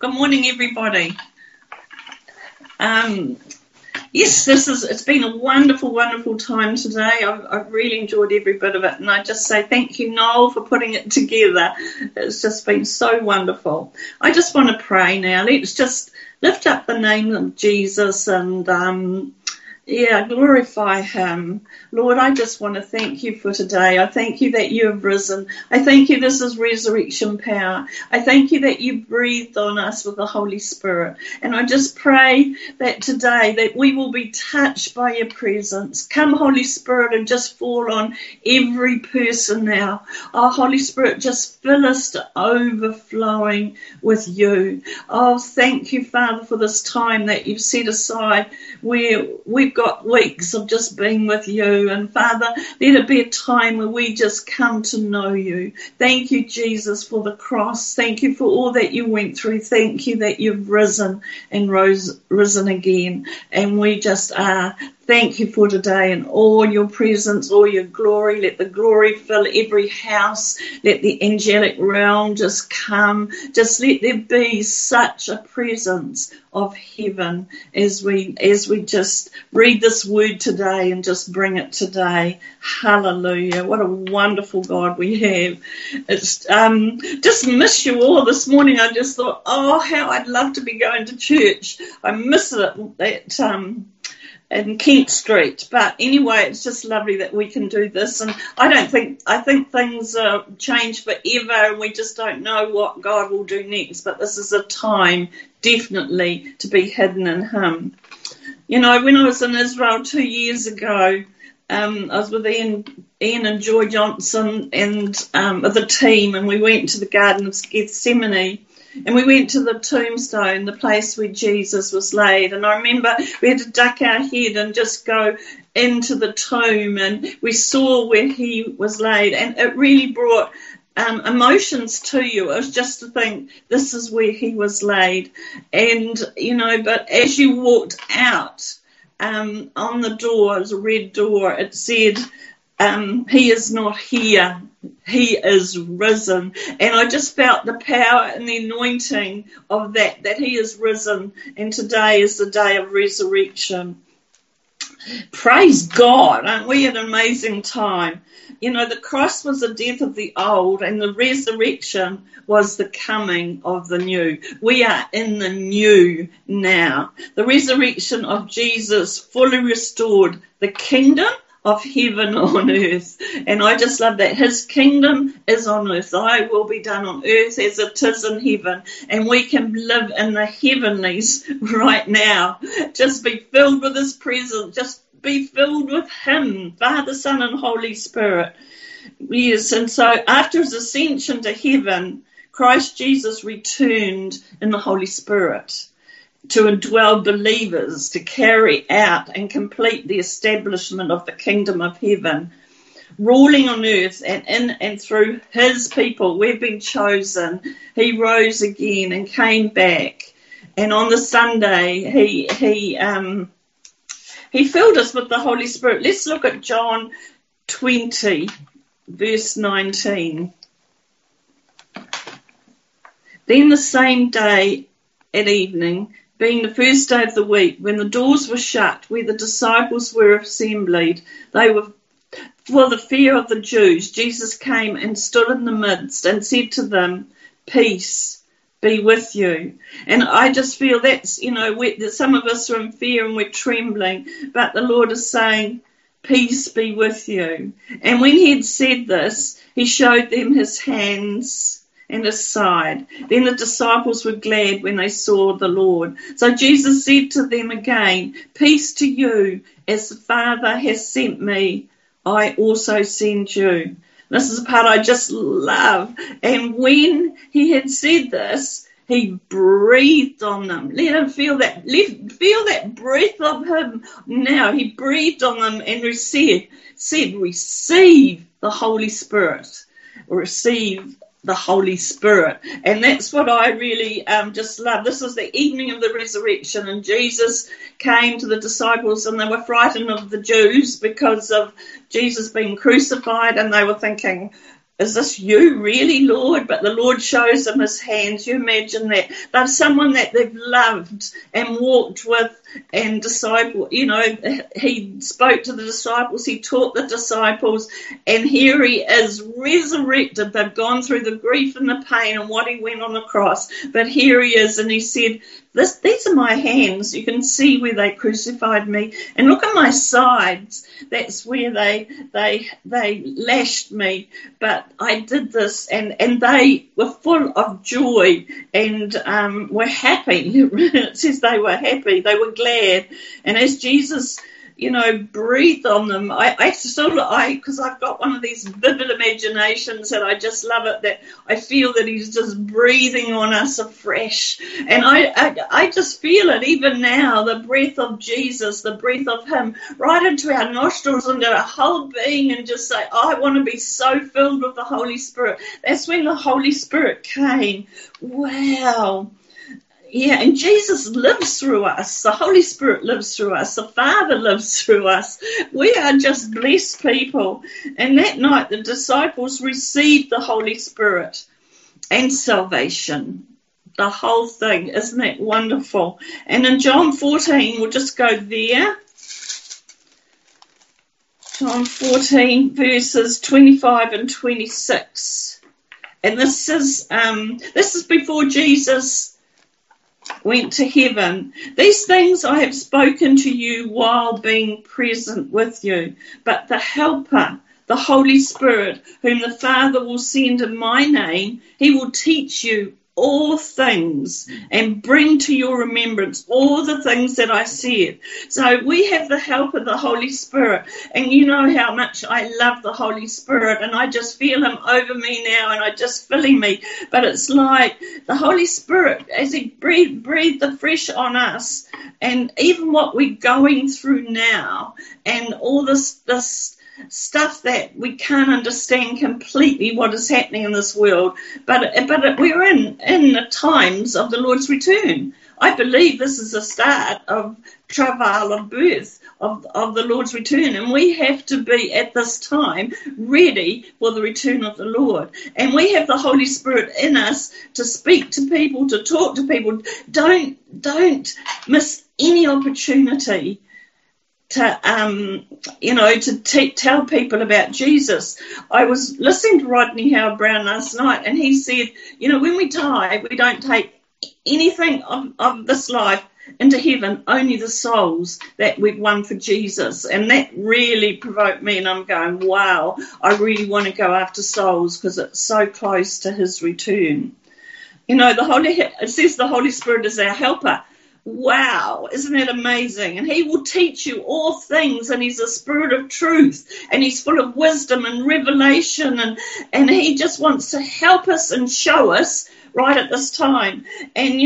Good morning, everybody. Yes, it's been a wonderful, wonderful time today. I've really enjoyed every bit of it, and I just say thank you, Noel, for putting it together. It's just been so wonderful. I just want to pray now. Let's just lift up the name of Jesus and glorify him. Lord, I just want to thank you for today. I thank you that you have risen. I thank you this is resurrection power. I thank you that you breathed on us with the Holy Spirit. And I just pray that today that we will be touched by your presence. Come, Holy Spirit, and just fall on every person now. Oh, Holy Spirit, just fill us to overflowing with you. Oh, thank you, Father, for this time that you've set aside where we've got weeks of just being with you. And Father, let it be a time where we just come to know you. Thank you, Jesus, for the cross. Thank you for all that you went through. Thank you that you've risen and risen again. And we just are. Thank you for today and all your presence, all your glory. Let the glory fill every house. Let the angelic realm just come. Just let there be such a presence of heaven as we just read this word today and just bring it today. Hallelujah. What a wonderful God we have. It's just miss you all this morning. I just thought, oh, how I'd love to be going to church. I miss it in Kent Street. But anyway, it's just lovely that we can do this. And I think things change forever and we just don't know what God will do next. But this is a time definitely to be hidden in him. You know, when I was in Israel 2 years ago, I was with Ian and Joy Johnson and the team, and we went to the Garden of Gethsemane. And we went to the tombstone, the place where Jesus was laid. And I remember we had to duck our head and just go into the tomb. And we saw where he was laid. And it really brought emotions to you. It was just to think, this is where he was laid. And, you know, but as you walked out on the door, it was a red door, it said, he is not here. He is risen. And I just felt the power and the anointing of that he is risen. And today is the day of resurrection. Praise God. Aren't we at an amazing time? You know, the cross was the death of the old and the resurrection was the coming of the new. We are in the new now. The resurrection of Jesus fully restored the kingdom of heaven on earth. And I just love that. His kingdom is on earth. Thy will be done on earth as it is in heaven. And we can live in the heavenlies right now. Just be filled with his presence. Just be filled with him, Father, Son, and Holy Spirit. Yes, and so after his ascension to heaven, Christ Jesus returned in the Holy Spirit to indwell believers, to carry out and complete the establishment of the kingdom of heaven, ruling on earth and in and through his people. We've been chosen. He rose again and came back. And on the Sunday, he filled us with the Holy Spirit. Let's look at John 20, verse 19. Then the same day at evening, being the first day of the week, when the doors were shut, where the disciples were assembled, they were for the fear of the Jews. Jesus came and stood in the midst and said to them, peace be with you. And I just feel that's, you know, some of us are in fear and we're trembling, but the Lord is saying, peace be with you. And when he had said this, he showed them his hands and his side. Then the disciples were glad when they saw the Lord. So Jesus said to them again, peace to you, as the Father has sent me, I also send you. This is the part I just love. And when he had said this, he breathed on them. Let him feel that breath of him now. He breathed on them and said, receive the Holy Spirit. Receive the Holy Spirit. And that's what I really just love. This is the evening of the resurrection, and Jesus came to the disciples, and they were frightened of the Jews because of Jesus being crucified, and they were thinking, is this you really, Lord? But the Lord shows them his hands. You imagine that. They're someone that they've loved and walked with and disciple. You know, he spoke to the disciples, he taught the disciples, and here he is resurrected. They've gone through the grief and the pain and what he went on the cross. But here he is, and he said, these are my hands. You can see where they crucified me. And look at my sides. That's where they lashed me. But I did this, and they were full of joy and were happy. It says they were happy. They were glad. And as Jesus, you know, breathed on them, because I've got one of these vivid imaginations and I just love it, that I feel that he's just breathing on us afresh. And I just feel it even now, the breath of Jesus, the breath of him right into our nostrils, into our whole being, and just say, I want to be so filled with the Holy Spirit. That's when the Holy Spirit came. Wow. Yeah, and Jesus lives through us. The Holy Spirit lives through us. The Father lives through us. We are just blessed people. And that night, the disciples received the Holy Spirit and salvation. The whole thing. Isn't that wonderful? And in John 14, we'll just go there. John 14, verses 25 and 26. And this is before Jesus went to heaven. These things I have spoken to you while being present with you. But the Helper, the Holy Spirit, whom the Father will send in my name, he will teach you all things and bring to your remembrance all the things that I said. So we have the help of the Holy Spirit, and you know how much I love the Holy Spirit, and I just feel him over me now, and I just filling me. But it's like the Holy Spirit, as he breathed afresh on us, and even what we're going through now, and all this stuff that we can't understand completely what is happening in this world, but we're in the times of the Lord's return. I believe this is the start of travail of birth of the Lord's return, and we have to be at this time ready for the return of the Lord. And we have the Holy Spirit in us to speak to people, to talk to people. Don't miss any opportunity to tell people about Jesus. I was listening to Rodney Howard-Browne last night, and he said, when we die, we don't take anything of this life into heaven, only the souls that we've won for Jesus. And that really provoked me, and I'm going, wow, I really want to go after souls because it's so close to his return. It says the Holy Spirit is our helper. Wow, isn't that amazing? And he will teach you all things, and he's a spirit of truth, and he's full of wisdom and revelation, and he just wants to help us and show us right at this time. And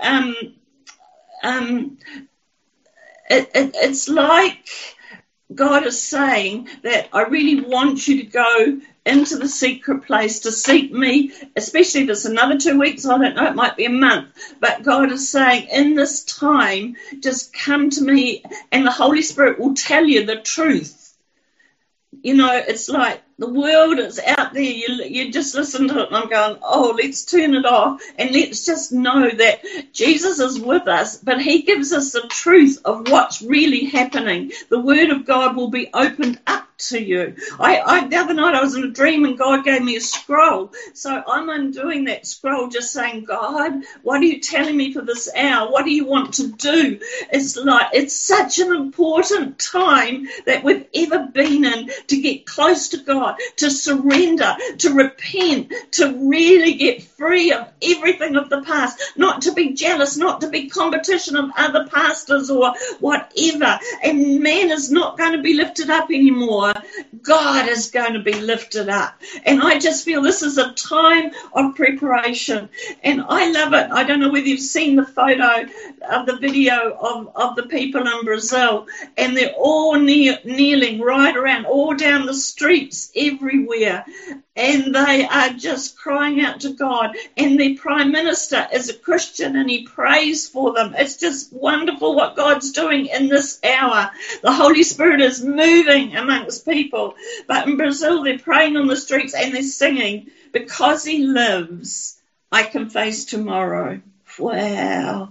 it's like God is saying that I really want you to go into the secret place to seek me, especially if it's another 2 weeks, I don't know, it might be a month. But God is saying in this time, just come to me, and the Holy Spirit will tell you the truth. It's like the world is out there. You just listen to it, and I'm going, oh, let's turn it off, and let's just know that Jesus is with us, but he gives us the truth of what's really happening. The Word of God will be opened up to you. The other night I was in a dream, and God gave me a scroll. So I'm undoing that scroll, just saying, God, what are you telling me for this hour? What do you want to do? It's such an important time that we've ever been in, to get close to God, to surrender, to repent, to really get free of everything of the past, not to be jealous, not to be competition of other pastors or whatever. And man is not going to be lifted up anymore. God is going to be lifted up. And I just feel this is a time of preparation. And I love it. I don't know whether you've seen the photo of the video of the people in Brazil, and they're all kneeling right around, all down the streets everywhere. and they are just crying out to God, and their Prime Minister is a Christian and he prays for them. It's just wonderful what God's doing in this hour. The Holy Spirit is moving amongst people. But in Brazil, they're praying on the streets and they're singing, "Because he lives, I can face tomorrow." Wow.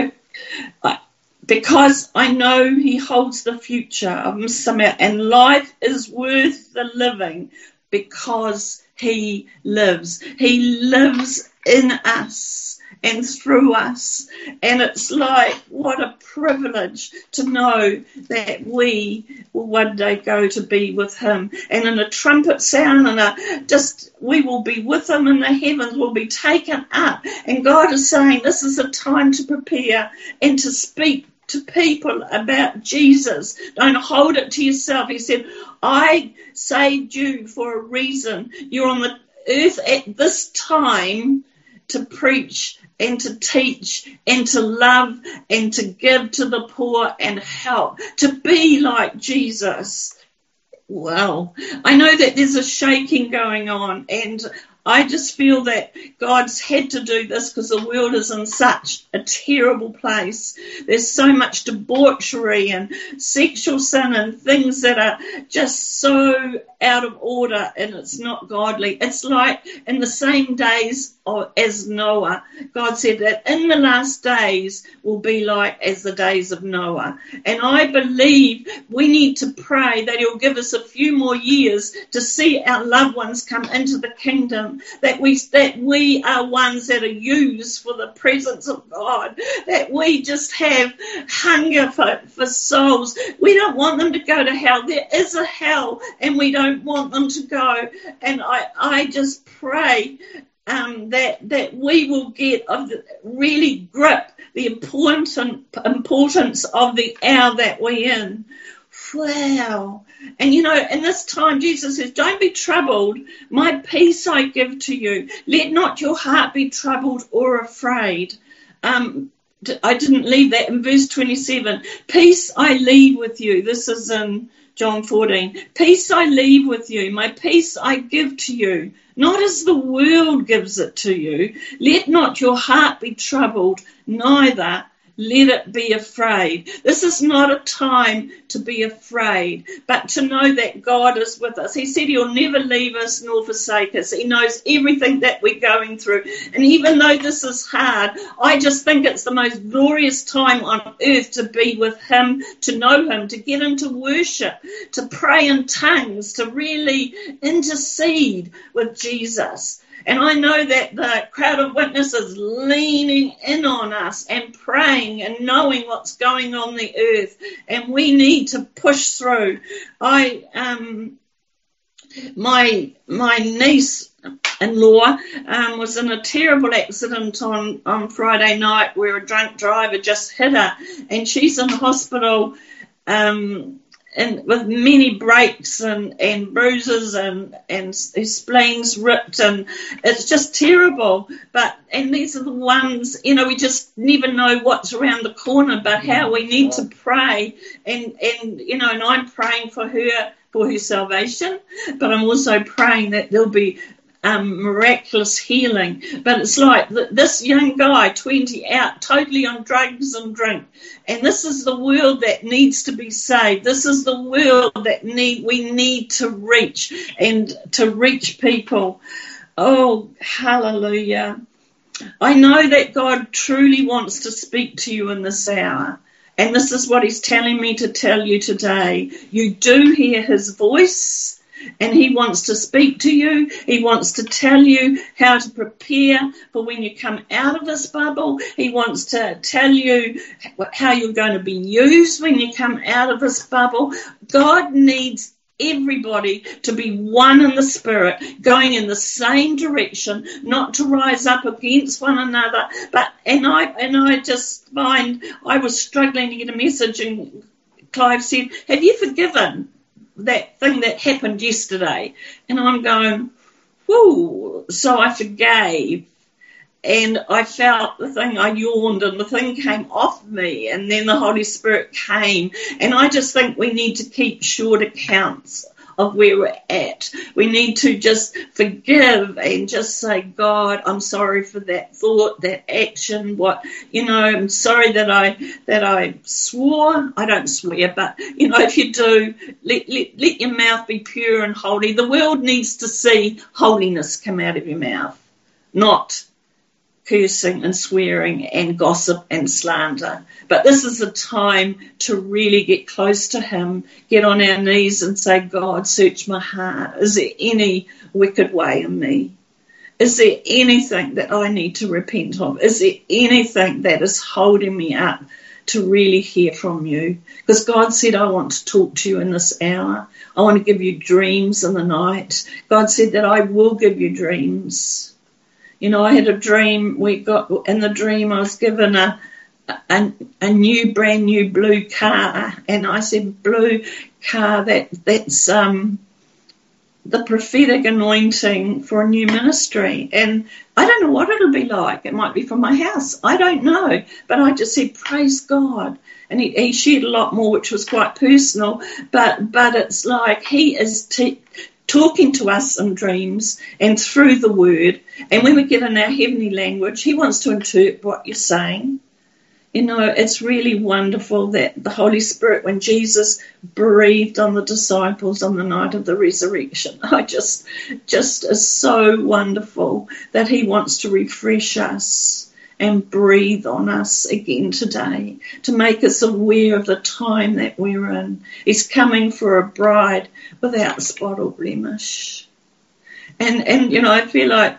Because I know he holds the future of Msamaria, and life is worth the living because he lives. He lives in us and through us. And it's like, what a privilege to know that we will one day go to be with him. And in a trumpet sound, and we will be with him in the heavens, we'll be taken up. And God is saying, this is a time to prepare and to speak to people about Jesus. Don't hold it to yourself. He said, I saved you for a reason. You're on the earth at this time to preach and to teach and to love and to give to the poor and help, to be like Jesus. Well, I know that there's a shaking going on, and I just feel that God's had to do this because the world is in such a terrible place. There's so much debauchery and sexual sin and things that are just so out of order, and it's not godly. It's like in the same days as Noah. God said that in the last days will be like as the days of Noah. And I believe we need to pray that he'll give us a few more years to see our loved ones come into the kingdom, that we are ones that are used for the presence of God, that we just have hunger for souls. We don't want them to go to hell. There is a hell, and we don't want them to go. And I just pray that we will really grip the importance of the hour that we're in. Wow. And in this time, Jesus says, don't be troubled. My peace I give to you. Let not your heart be troubled or afraid. I didn't leave that in verse 27. Peace I leave with you. This is in John 14. Peace I leave with you. My peace I give to you. Not as the world gives it to you. Let not your heart be troubled, neither let it be afraid. This is not a time to be afraid, but to know that God is with us. He said he'll never leave us nor forsake us. He knows everything that we're going through. And even though this is hard, I just think it's the most glorious time on earth to be with him, to know him, to get into worship, to pray in tongues, to really intercede with Jesus. And I know that the crowd of witnesses leaning in on us and praying and knowing what's going on the earth. And we need to push through. My niece-in-law was in a terrible accident on Friday night where a drunk driver just hit her. And she's in the hospital and with many breaks and bruises and his spleen's ripped, and it's just terrible. And these are the ones, we just never know what's around the corner, but how we need to pray. And I'm praying for her salvation, but I'm also praying that there'll be miraculous healing. But it's like this young guy, 20, out totally on drugs and drink, and this is the world that needs to be saved. This is the world that we need to reach, and to reach people. Oh, hallelujah. I know that God truly wants to speak to you in this hour, and this is what he's telling me to tell you today. You do hear his voice, and he wants to speak to you. He wants to tell you how to prepare for when you come out of this bubble. He wants to tell you how you're going to be used when you come out of this bubble. God needs everybody to be one in the spirit, going in the same direction, not to rise up against one another. And I just find I was struggling to get a message, and Clive said, have you forgiven that thing that happened yesterday? And I'm going, whoo. So I forgave, and I felt the thing, I yawned, and the thing came off me, and then the Holy Spirit came. And I just think we need to keep short accounts of where we're at. We need to just forgive and just say, God, I'm sorry for that thought, that action, I'm sorry that I swore. I don't swear, but, if you do, let your mouth be pure and holy. The world needs to see holiness come out of your mouth, not cursing and swearing and gossip and slander. But this is a time to really get close to him, get on our knees and say, God, search my heart. Is there any wicked way in me? Is there anything that I need to repent of? Is there anything that is holding me up to really hear from you? Because God said, I want to talk to you in this hour. I want to give you dreams in the night. God said that I will give you dreams. I had a dream. In the dream I was given a brand new blue car, and I said, blue car, that's the prophetic anointing for a new ministry. And I don't know what it'll be like. It might be from my house. I don't know. But I just said, praise God. And he shared a lot more, which was quite personal. But it's like he is talking to us in dreams and through the word. And when we get in our heavenly language, he wants to interpret what you're saying. It's really wonderful that the Holy Spirit, when Jesus breathed on the disciples on the night of the resurrection, I just is so wonderful that he wants to refresh us and breathe on us again today to make us aware of the time that we're in. He's coming for a bride without spot or blemish. And I feel like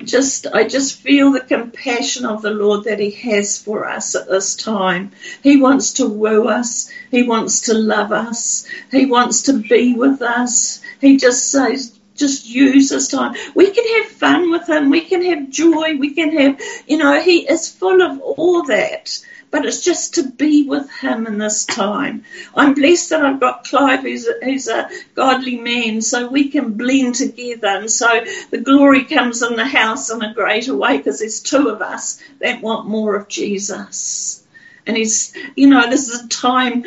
I just feel the compassion of the Lord that he has for us at this time. He wants to woo us. He wants to love us. He wants to be with us. He just says, just use this time. We can have fun with him. We can have joy. We can have, he is full of all that. But it's just to be with him in this time. I'm blessed that I've got Clive, who's a godly man, so we can blend together. And so the glory comes in the house in a greater way because there's two of us that want more of Jesus. And this is a time,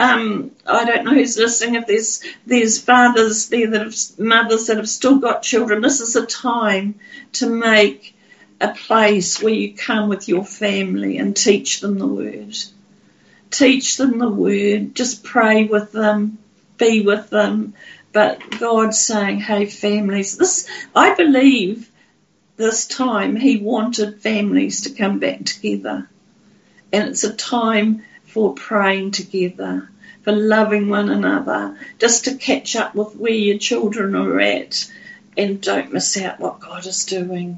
I don't know who's listening, if there's fathers there mothers that have still got children. This is a time to make a place where you come with your family and teach them the word. Teach them the word. Just pray with them. Be with them. But God's saying, hey, families, I believe this time he wanted families to come back together. And it's a time for praying together, for loving one another, just to catch up with where your children are at and don't miss out what God is doing.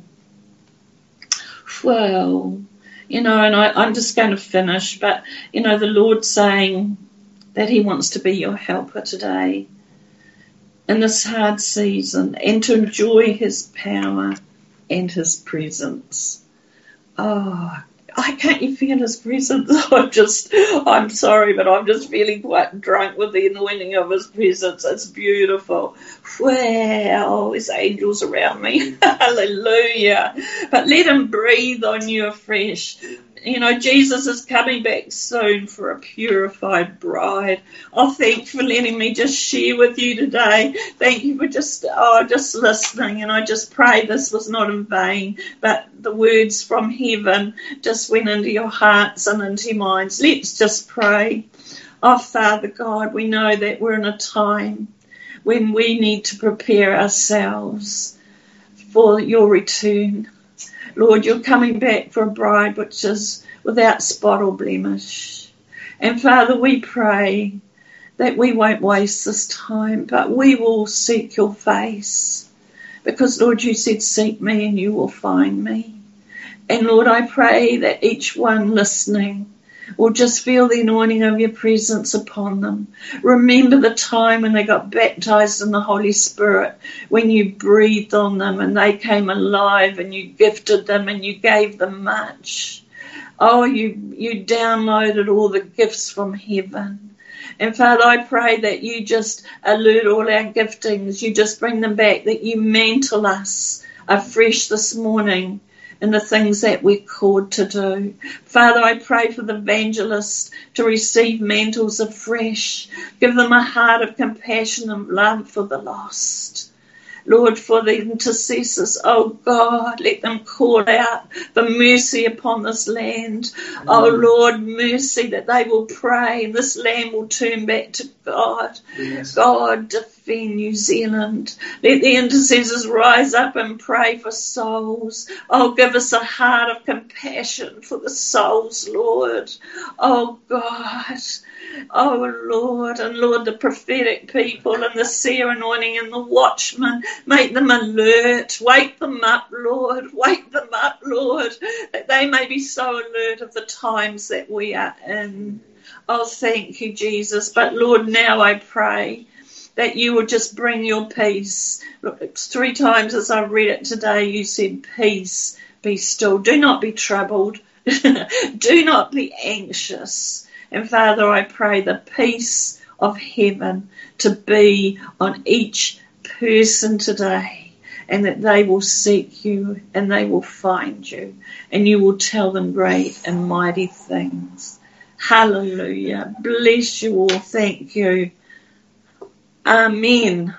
Well, and I'm just going to finish, but, the Lord's saying that he wants to be your helper today in this hard season and to enjoy his power and his presence. Oh, can't you feel his presence? I'm sorry, but I'm just feeling quite drunk with the anointing of his presence. It's beautiful. Wow, there's angels around me. Hallelujah. But let him breathe on you afresh. Jesus is coming back soon for a purified bride. Oh, thank you for letting me just share with you today. Thank you for just listening. And I just pray this was not in vain, but the words from heaven just went into your hearts and into your minds. Let's just pray. Oh, Father God, we know that we're in a time when we need to prepare ourselves for your return. Lord, you're coming back for a bride which is without spot or blemish. And Father, we pray that we won't waste this time, but we will seek your face. Because, Lord, you said, seek me and you will find me. And, Lord, I pray that each one listening will just feel the anointing of your presence upon them. Remember the time when they got baptized in the Holy Spirit, when you breathed on them and they came alive and you gifted them and you gave them much. Oh, you downloaded all the gifts from heaven. And Father, I pray that you just alert all our giftings. You just bring them back, that you mantle us afresh this morning in the things that we're called to do. Father, I pray for the evangelists to receive mantles afresh. Give them a heart of compassion and love for the lost. Lord, for the intercessors, oh God, let them call out for mercy upon this land. Oh Lord, mercy that they will pray and this land will turn back to God. Yes. God, defend New Zealand. Let the intercessors rise up and pray for souls. Oh, give us a heart of compassion for the souls, Lord. Oh God. Oh Lord, and Lord, the prophetic people and the seer anointing and the watchmen, make them alert. Wake them up, Lord. Wake them up, Lord, that they may be so alert of the times that we are in. Oh, thank you, Jesus. But Lord, now I pray that you will just bring your peace. Look, 3 times as I read it today, you said, peace, be still. Do not be troubled. Do not be anxious. And Father, I pray the peace of heaven to be on each person today, and that they will seek you and they will find you and you will tell them great and mighty things. Hallelujah. Bless you all. Thank you. Amen.